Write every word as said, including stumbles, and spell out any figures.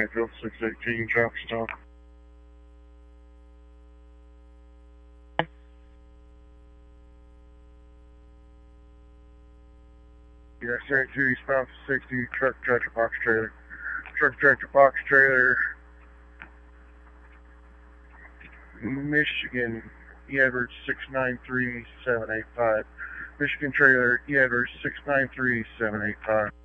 Plainfield, six eighteen, traffic stop. Yeah, seventy-two eastbound sixty, truck tractor box trailer. Truck tractor box trailer, Michigan, E Edwards six nine three seven eight five. Michigan trailer, E Edwards six nine three seven eight five.